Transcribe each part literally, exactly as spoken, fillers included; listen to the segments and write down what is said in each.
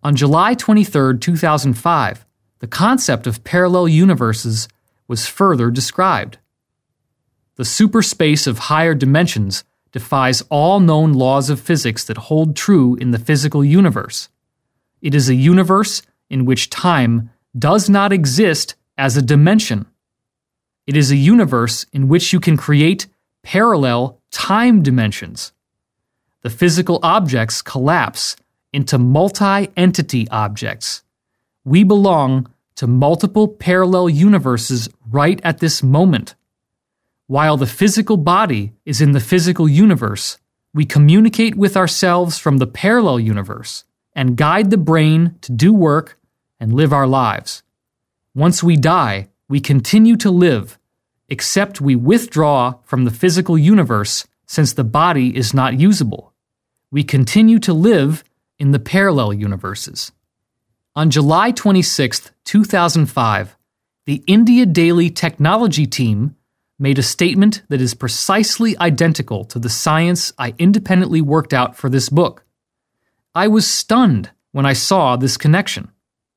On July twenty-third, two thousand five, the concept of parallel universes was further described. The superspace of higher dimensions defies all known laws of physics that hold true in the physical universe. It is a universe in which time does not exist as a dimension. It is a universe in which you can create parallel time dimensions. The physical objects collapse into multi-entity objects. We belong to multiple parallel universes right at this moment. While the physical body is in the physical universe, we communicate with ourselves from the parallel universe and guide the brain to do work and live our lives. Once we die, we continue to live, except we withdraw from the physical universe since the body is not usable. We continue to live in the parallel universes. On July twenty-sixth, two thousand five, the India Daily Technology team made a statement that is precisely identical to the science I independently worked out for this book. I was stunned when I saw this connection.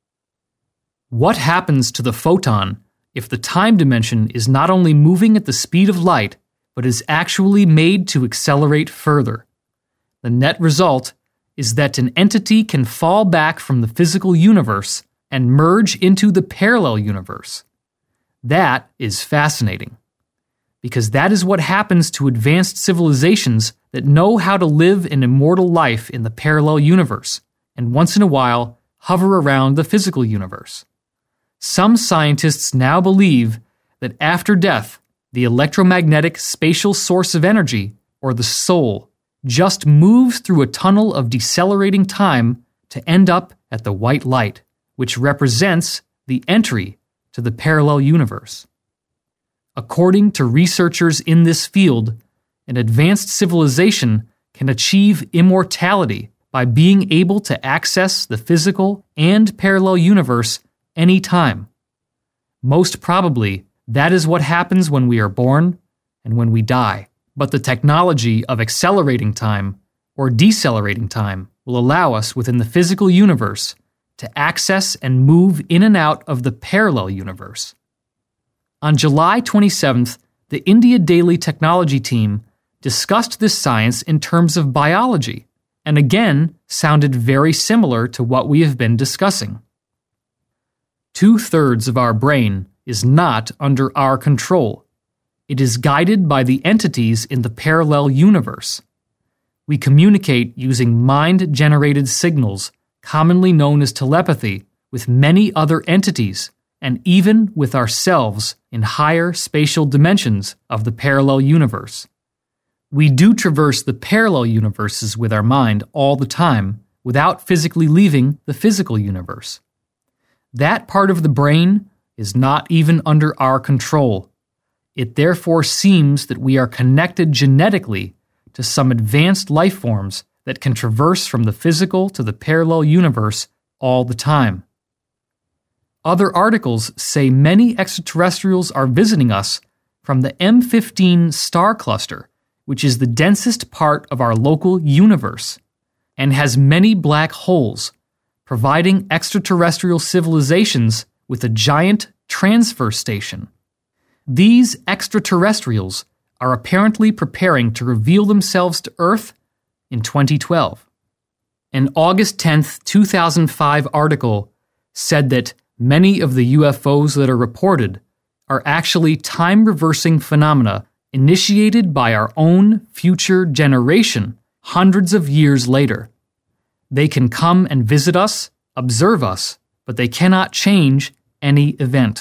What happens to the photon if the time dimension is not only moving at the speed of light, but is actually made to accelerate further? The net result is that an entity can fall back from the physical universe and merge into the parallel universe. That is fascinating, because that is what happens to advanced civilizations that know how to live an immortal life in the parallel universe, and once in a while hover around the physical universe. Some scientists now believe that after death, the electromagnetic spatial source of energy, or the soul, just moves through a tunnel of decelerating time to end up at the white light, which represents the entry to the parallel universe. According to researchers in this field, an advanced civilization can achieve immortality by being able to access the physical and parallel universe anytime. Most probably, that is what happens when we are born and when we die. But the technology of accelerating time or decelerating time will allow us within the physical universe to access and move in and out of the parallel universe. On July twenty-seventh, the India Daily Technology team discussed this science in terms of biology, and again sounded very similar to what we have been discussing. Two-thirds of our brain is not under our control. It is guided by the entities in the parallel universe. We communicate using mind-generated signals, commonly known as telepathy, with many other entities, and even with ourselves in higher spatial dimensions of the parallel universe. We do traverse the parallel universes with our mind all the time, without physically leaving the physical universe. That part of the brain is not even under our control. It therefore seems that we are connected genetically to some advanced life forms that can traverse from the physical to the parallel universe all the time. Other articles say many extraterrestrials are visiting us from the M fifteen star cluster, which is the densest part of our local universe, and has many black holes, providing extraterrestrial civilizations with a giant transfer station. These extraterrestrials are apparently preparing to reveal themselves to Earth in twenty twelve. An August tenth, two thousand five article said that many of the U F Os that are reported are actually time-reversing phenomena initiated by our own future generation hundreds of years later. They can come and visit us, observe us, but they cannot change any event.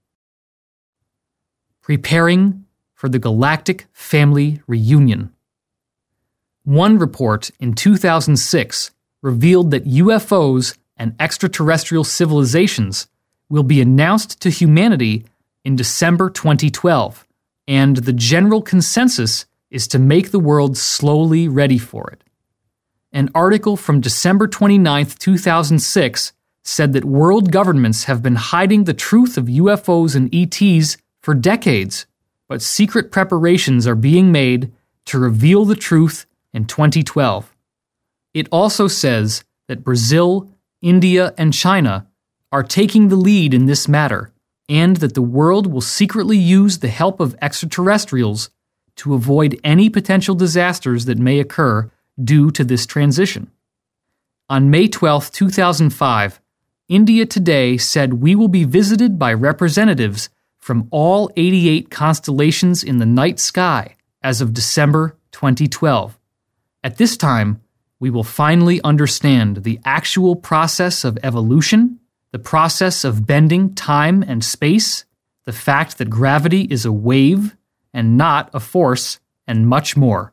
Preparing for the Galactic Family Reunion. One report in two thousand six revealed that U F Os and extraterrestrial civilizations will be announced to humanity in December twenty twelve, and the general consensus is to make the world slowly ready for it. An article from December twenty-ninth, two thousand six said that world governments have been hiding the truth of U F Os and E Ts for decades, but secret preparations are being made to reveal the truth in twenty twelve. It also says that Brazil, India, and China are taking the lead in this matter, and that the world will secretly use the help of extraterrestrials to avoid any potential disasters that may occur due to this transition. On May twelfth, two thousand five, India Today said we will be visited by representatives from all eighty-eight constellations in the night sky as of December twenty twelve. At this time, we will finally understand the actual process of evolution, the process of bending time and space, the fact that gravity is a wave and not a force, and much more.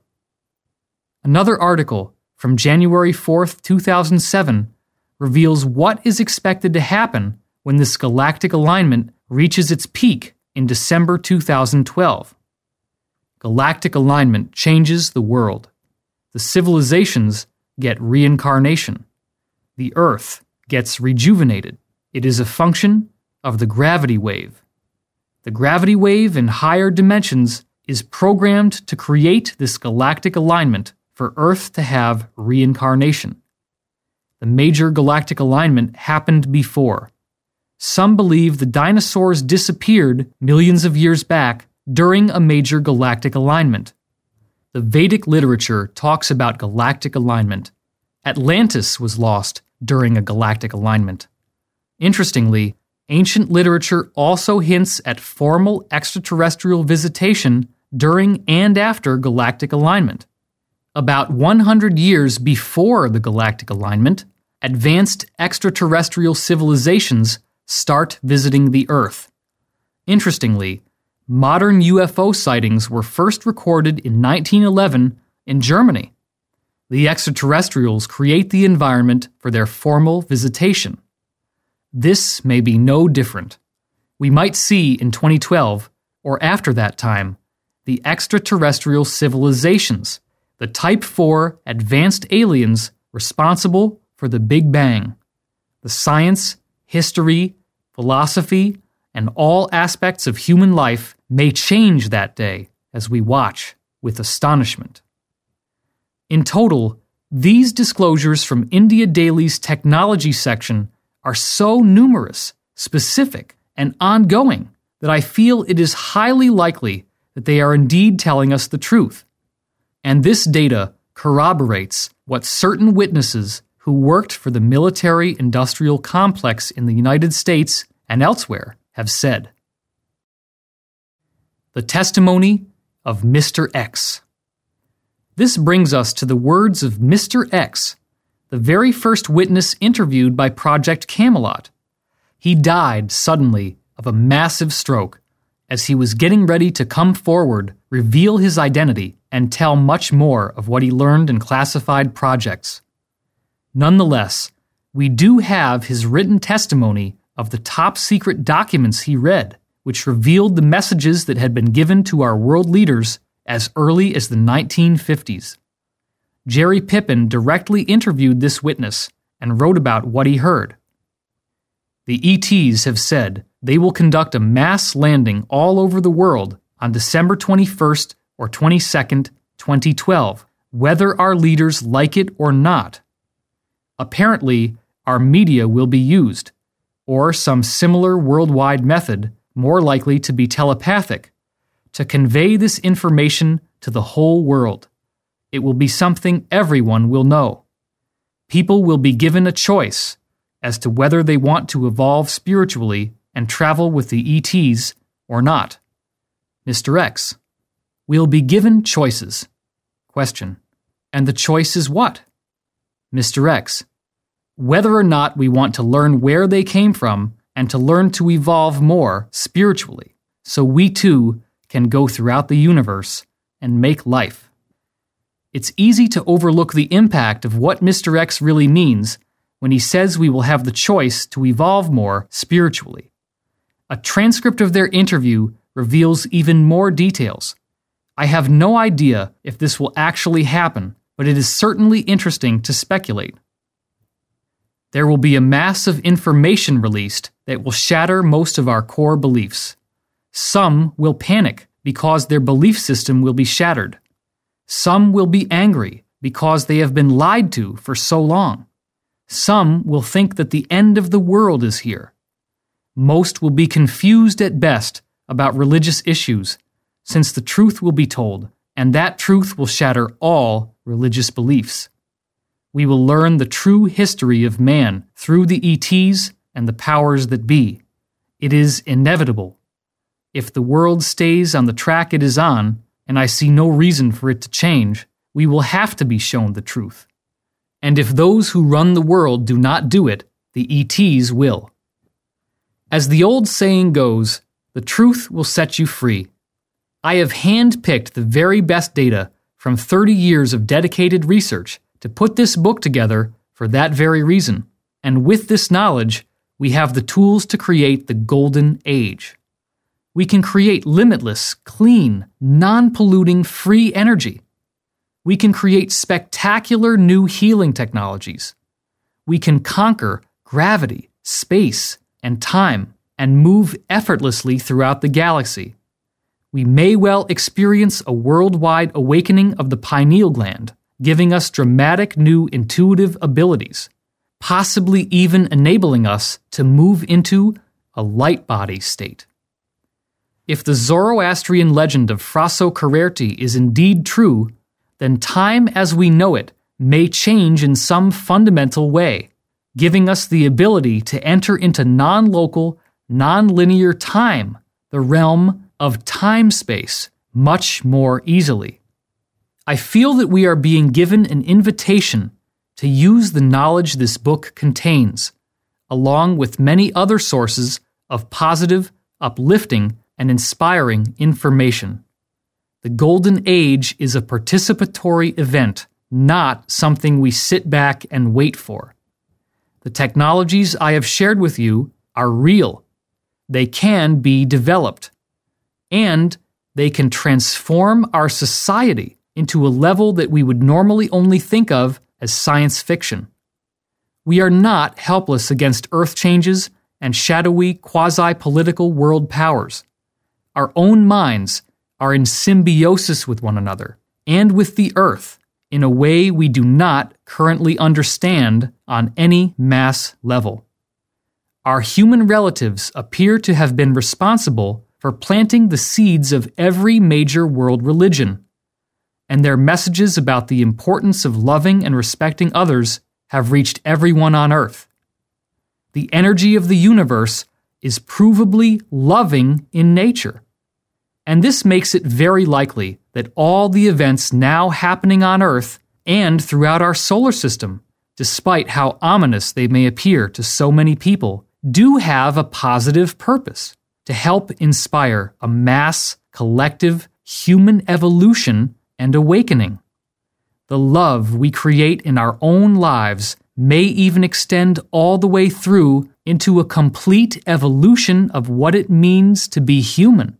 Another article from January fourth, two thousand seven reveals what is expected to happen when this galactic alignment reaches its peak in December two thousand twelve. Galactic alignment changes the world. The civilizations get reincarnation. The Earth gets rejuvenated. It is a function of the gravity wave. The gravity wave in higher dimensions is programmed to create this galactic alignment for Earth to have reincarnation. The major galactic alignment happened before. Some believe the dinosaurs disappeared millions of years back during a major galactic alignment. The Vedic literature talks about galactic alignment. Atlantis was lost during a galactic alignment. Interestingly, ancient literature also hints at formal extraterrestrial visitation during and after galactic alignment. About one hundred years before the galactic alignment, advanced extraterrestrial civilizations start visiting the Earth. Interestingly, modern U F O sightings were first recorded in nineteen eleven in Germany. The extraterrestrials create the environment for their formal visitation. This may be no different. We might see in twenty twelve, or after that time, the extraterrestrial civilizations, the Type four advanced aliens responsible for the Big Bang. The science, history, philosophy, and all aspects of human life may change that day as we watch with astonishment. In total, these disclosures from India Daily's technology section are so numerous, specific, and ongoing that I feel it is highly likely that they are indeed telling us the truth. And this data corroborates what certain witnesses who worked for the military-industrial complex in the United States and elsewhere have said. The testimony of Mister X. This brings us to the words of Mister X, the very first witness interviewed by Project Camelot. He died suddenly of a massive stroke as he was getting ready to come forward, reveal his identity, and tell much more of what he learned in classified projects. Nonetheless, we do have his written testimony of the top-secret documents he read, which revealed the messages that had been given to our world leaders as early as the nineteen fifties. Jerry Pippin directly interviewed this witness and wrote about what he heard. The E Ts have said they will conduct a mass landing all over the world on December twenty-first or twenty-second, twenty twelve, whether our leaders like it or not. Apparently, our media will be used, or some similar worldwide method, more likely to be telepathic, to convey this information to the whole world. It will be something everyone will know. People will be given a choice as to whether they want to evolve spiritually and travel with the E Ts or not. Mister X. We'll be given choices. Question. And the choice is what? Mister X. Whether or not we want to learn where they came from and to learn to evolve more spiritually, so we too can go throughout the universe and make life. It's easy to overlook the impact of what Mister X really means when he says we will have the choice to evolve more spiritually. A transcript of their interview reveals even more details. I have no idea if this will actually happen, but it is certainly interesting to speculate. There will be a mass of information released that will shatter most of our core beliefs. Some will panic because their belief system will be shattered. Some will be angry because they have been lied to for so long. Some will think that the end of the world is here. Most will be confused at best about religious issues, since the truth will be told, and that truth will shatter all religious beliefs. We will learn the true history of man through the E Ts and the powers that be. It is inevitable. If the world stays on the track it is on, and I see no reason for it to change, we will have to be shown the truth. And if those who run the world do not do it, the E Ts will. As the old saying goes, the truth will set you free. I have hand-picked the very best data from thirty years of dedicated research to put this book together for that very reason. And with this knowledge, we have the tools to create the golden age. We can create limitless, clean, non-polluting, free energy. We can create spectacular new healing technologies. We can conquer gravity, space, and time, and move effortlessly throughout the galaxy. We may well experience a worldwide awakening of the pineal gland, giving us dramatic new intuitive abilities, possibly even enabling us to move into a light body state. If the Zoroastrian legend of Frasso Carrerti is indeed true, then time as we know it may change in some fundamental way, giving us the ability to enter into non-local, non-linear time, the realm of time-space, much more easily. I feel that we are being given an invitation to use the knowledge this book contains, along with many other sources of positive, uplifting, and inspiring information. The Golden Age is a participatory event, not something we sit back and wait for. The technologies I have shared with you are real. They can be developed. And they can transform our society into a level that we would normally only think of as science fiction. We are not helpless against earth changes and shadowy quasi-political world powers. Our own minds are in symbiosis with one another and with the earth in a way we do not currently understand on any mass level. Our human relatives appear to have been responsible for planting the seeds of every major world religion, and their messages about the importance of loving and respecting others have reached everyone on Earth. The energy of the universe is provably loving in nature, and this makes it very likely that all the events now happening on Earth and throughout our solar system, despite how ominous they may appear to so many people, do have a positive purpose to help inspire a mass, collective, human evolution and awakening. The love we create in our own lives may even extend all the way through into a complete evolution of what it means to be human.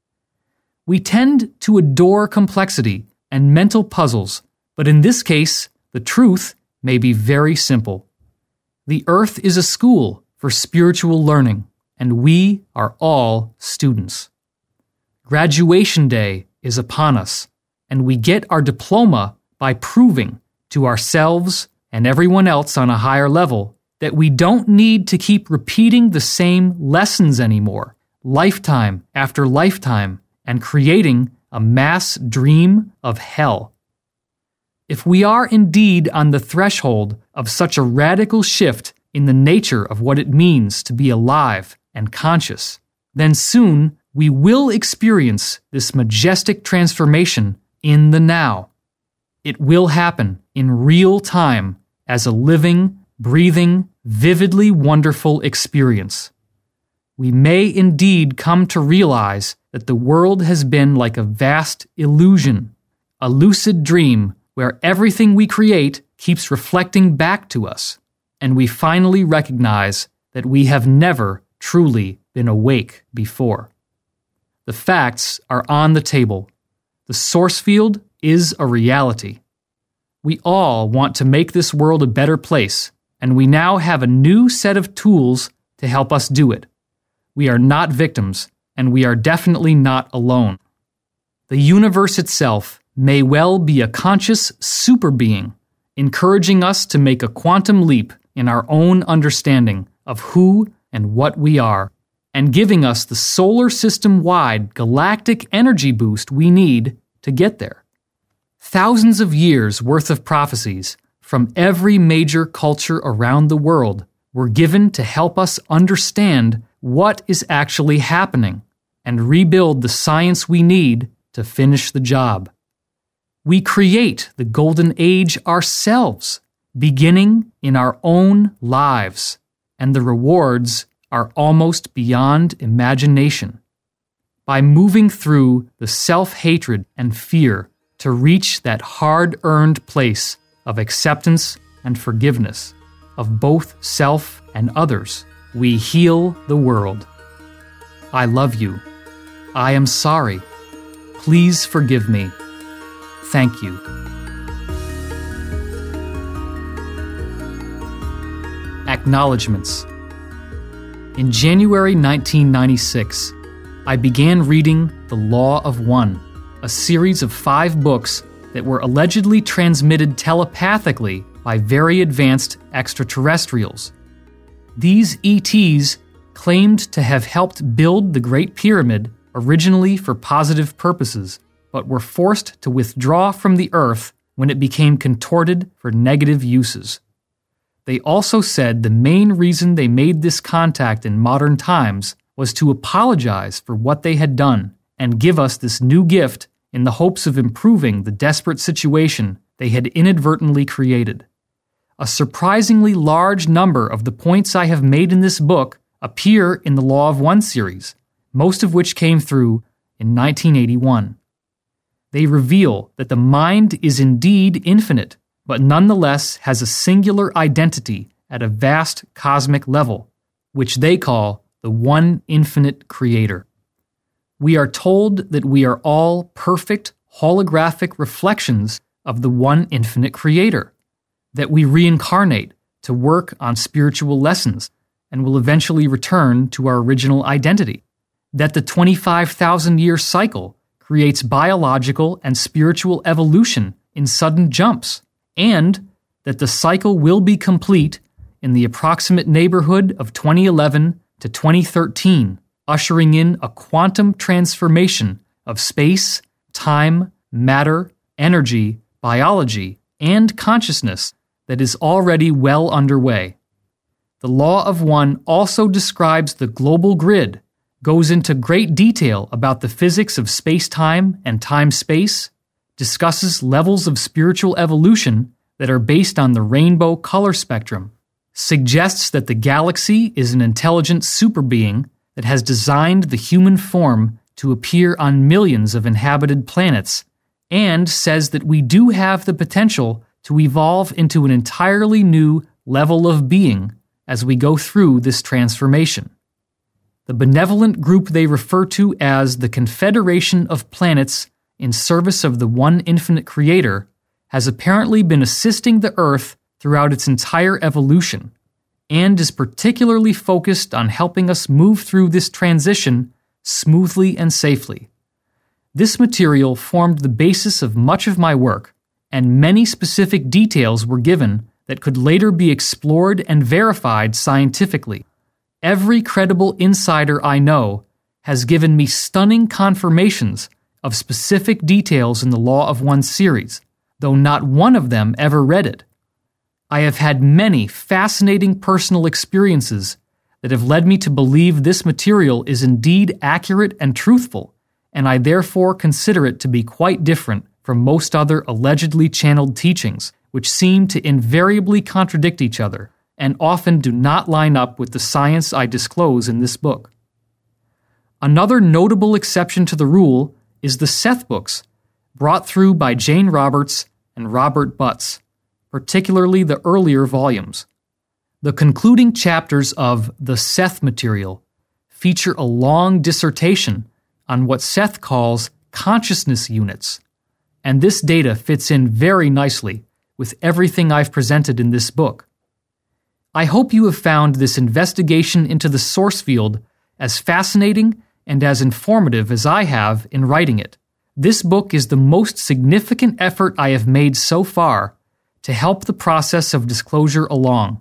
We tend to adore complexity and mental puzzles, but in this case, the truth may be very simple. The earth is a school for spiritual learning, and we are all students. Graduation day is upon us, and we get our diploma by proving to ourselves and everyone else on a higher level that we don't need to keep repeating the same lessons anymore, lifetime after lifetime, and creating a mass dream of hell. If we are indeed on the threshold of such a radical shift in the nature of what it means to be alive and conscious, then soon we will experience this majestic transformation in the now. It will happen in real time as a living, breathing, vividly wonderful experience. We may indeed come to realize that the world has been like a vast illusion, a lucid dream where everything we create keeps reflecting back to us, and we finally recognize that we have never truly been awake before. The facts are on the table. The source field is a reality. We all want to make this world a better place, and we now have a new set of tools to help us do it. We are not victims, and we are definitely not alone. The universe itself may well be a conscious super being, encouraging us to make a quantum leap in our own understanding of who and what we are, and giving us the solar system-wide galactic energy boost we need to get there. Thousands of years worth of prophecies from every major culture around the world were given to help us understand what is actually happening and rebuild the science we need to finish the job. We create the golden age ourselves, beginning in our own lives, and the rewards are almost beyond imagination. By moving through the self-hatred and fear to reach that hard-earned place of acceptance and forgiveness of both self and others, we heal the world. I love you. I am sorry. Please forgive me. Thank you. Acknowledgements. In January nineteen ninety-six, I began reading The Law of One, a series of five books that were allegedly transmitted telepathically by very advanced extraterrestrials. These E Ts claimed to have helped build the Great Pyramid originally for positive purposes, but were forced to withdraw from the Earth when it became contorted for negative uses. They also said the main reason they made this contact in modern times was to apologize for what they had done and give us this new gift in the hopes of improving the desperate situation they had inadvertently created. A surprisingly large number of the points I have made in this book appear in the Law of One series, most of which came through in nineteen eighty-one. They reveal that the mind is indeed infinite, but nonetheless has a singular identity at a vast cosmic level, which they call the One Infinite Creator. We are told that we are all perfect holographic reflections of the One Infinite Creator, that we reincarnate to work on spiritual lessons and will eventually return to our original identity, that the twenty-five thousand year cycle creates biological and spiritual evolution in sudden jumps, and that the cycle will be complete in the approximate neighborhood of twenty eleven to twenty thirteen, ushering in a quantum transformation of space, time, matter, energy, biology, and consciousness that is already well underway. The Law of One also describes the global grid, goes into great detail about the physics of space-time and time-space, discusses levels of spiritual evolution that are based on the rainbow color spectrum, suggests that the galaxy is an intelligent superbeing that has designed the human form to appear on millions of inhabited planets, and says that we do have the potential to evolve into an entirely new level of being as we go through this transformation. The benevolent group they refer to as the Confederation of Planets in service of the One Infinite Creator has apparently been assisting the Earth throughout its entire evolution, and is particularly focused on helping us move through this transition smoothly and safely. This material formed the basis of much of my work, and many specific details were given that could later be explored and verified scientifically. Every credible insider I know has given me stunning confirmations of specific details in the Law of One series, though not one of them ever read it. I have had many fascinating personal experiences that have led me to believe this material is indeed accurate and truthful, and I therefore consider it to be quite different from most other allegedly channeled teachings, which seem to invariably contradict each other and often do not line up with the science I disclose in this book. Another notable exception to the rule is the Seth books, brought through by Jane Roberts and Robert Butts, particularly the earlier volumes. The concluding chapters of the Seth material feature a long dissertation on what Seth calls consciousness units, and this data fits in very nicely with everything I've presented in this book. I hope you have found this investigation into the source field as fascinating and as informative as I have in writing it. This book is the most significant effort I have made so far to help the process of disclosure along,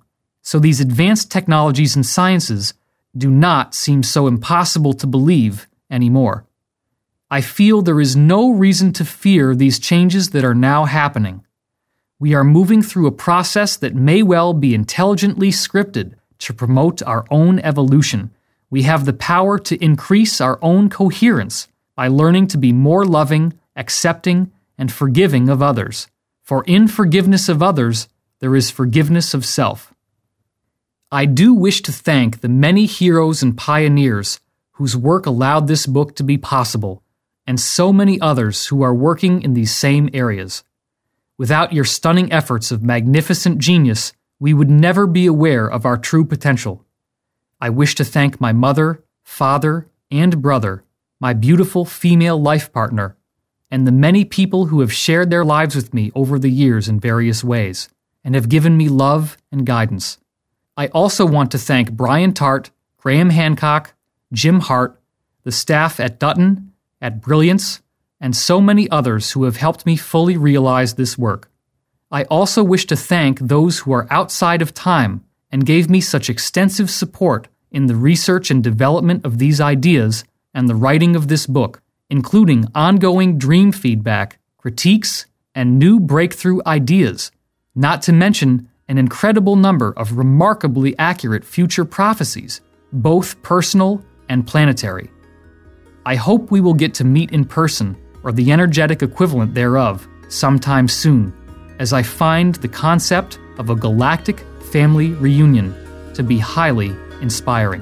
So these advanced technologies and sciences do not seem so impossible to believe anymore. I feel there is no reason to fear these changes that are now happening. We are moving through a process that may well be intelligently scripted to promote our own evolution. We have the power to increase our own coherence by learning to be more loving, accepting, and forgiving of others. For in forgiveness of others, there is forgiveness of self. I do wish to thank the many heroes and pioneers whose work allowed this book to be possible, and so many others who are working in these same areas. Without your stunning efforts of magnificent genius, we would never be aware of our true potential. I wish to thank my mother, father, and brother, my beautiful female life partner, and the many people who have shared their lives with me over the years in various ways, and have given me love and guidance. I also want to thank Brian Tart, Graham Hancock, Jim Hart, the staff at Dutton, at Brilliance, and so many others who have helped me fully realize this work. I also wish to thank those who are outside of time and gave me such extensive support in the research and development of these ideas and the writing of this book, including ongoing dream feedback, critiques, and new breakthrough ideas, not to mention an incredible number of remarkably accurate future prophecies, both personal and planetary. I hope we will get to meet in person, or the energetic equivalent thereof, sometime soon, as I find the concept of a galactic family reunion to be highly inspiring.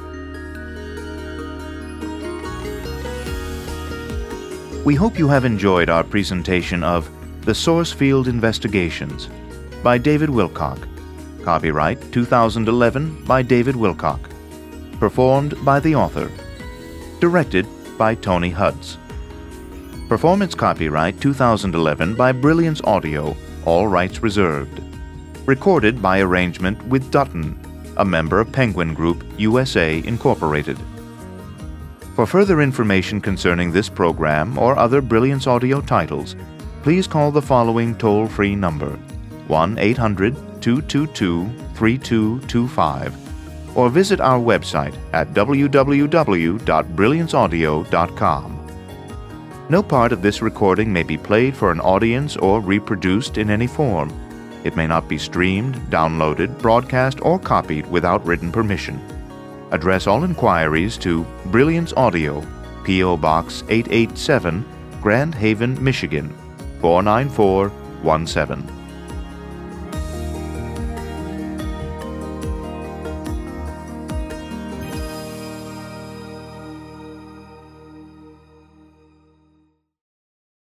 We hope you have enjoyed our presentation of The Source Field Investigations by David Wilcock. Copyright two thousand eleven by David Wilcock. Performed by the author. Directed by Tony Hudds. Performance copyright two thousand eleven by Brilliance Audio, all rights reserved. Recorded by arrangement with Dutton, a member of Penguin Group U S A Incorporated. For further information concerning this program or other Brilliance Audio titles, please call the following toll-free number, one eight hundred, two two two, three two two five, or visit our website at w w w dot brilliance audio dot com. No part of this recording may be played for an audience or reproduced in any form. It may not be streamed, downloaded, broadcast, or copied without written permission. Address all inquiries to Brilliance Audio, P O Box eight eight seven, Grand Haven, Michigan, four nine four one seven.